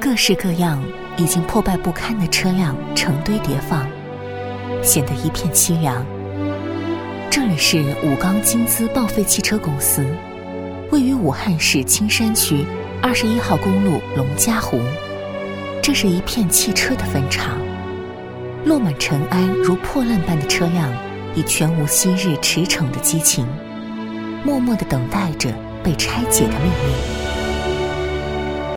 各式各样已经破败不堪的车辆成堆叠放，显得一片凄凉。这里是武钢金资报废汽车公司，位于武汉市青山区21号公路龙嘉湖。这是一片汽车的坟场，落满尘埃如破烂般的车辆，已全无昔日驰骋的激情，默默地等待着被拆解的命运。